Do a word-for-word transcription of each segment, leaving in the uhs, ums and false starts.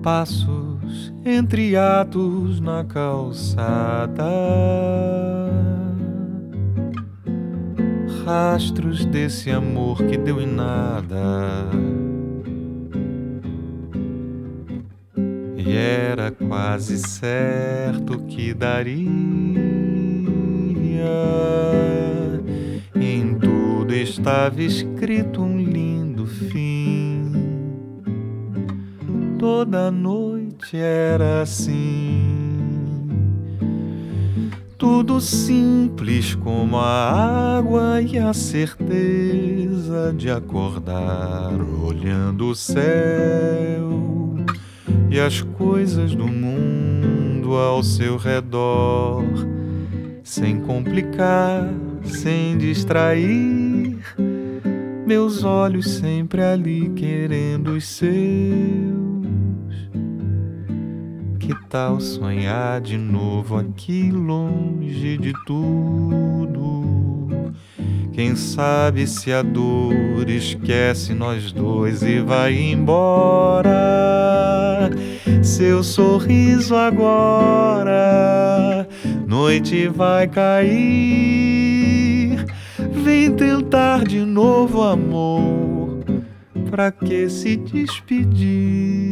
Passos entre atos na calçada, rastros desse amor que deu em nada. E era quase certo que daria. Em tudo estava escrito um lindo fim. Toda noite era assim, tudo simples como a água e a certeza de acordar olhando o céu e as coisas do mundo ao seu redor, sem complicar, sem distrair, meus olhos sempre ali querendo os seus. Que tal sonhar de novo aqui longe de tudo? Quem sabe se a dor esquece nós dois e vai embora. Seu sorriso agora, noite vai cair. Vem tentar de novo, amor, pra que se despedir?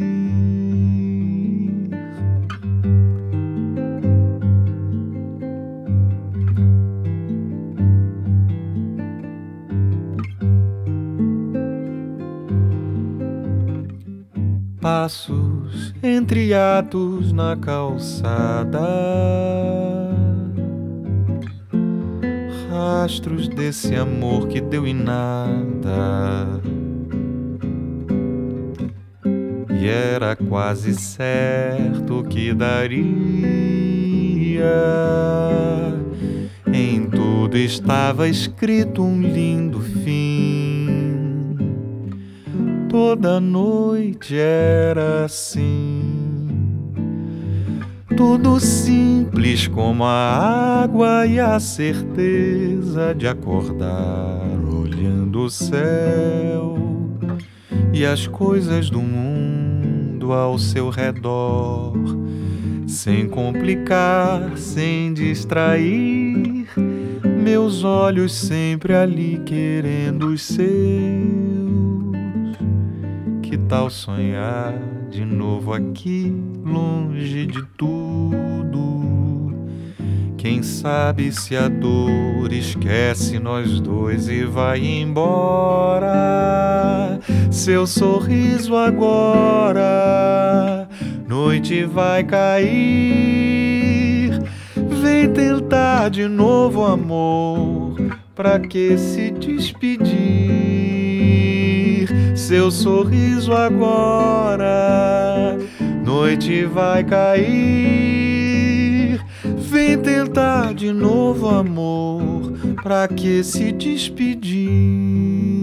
Passos entre atos na calçada, rastros desse amor que deu em nada. E era quase certo que daria. Em tudo estava escrito um lindo fim. Toda noite era assim, tudo simples como a água e a certeza de acordar olhando o céu e as coisas do mundo ao seu redor, sem complicar, sem distrair, meus olhos sempre ali querendo os seus. Que tal sonhar de novo aqui, longe de tudo? Quem sabe se a dor esquece nós dois e vai embora. Seu sorriso agora, noite vai cair. Vem tentar de novo, amor, pra que se despedir? Seu sorriso agora, noite vai cair. Vem tentar de novo, amor, pra que se despedir?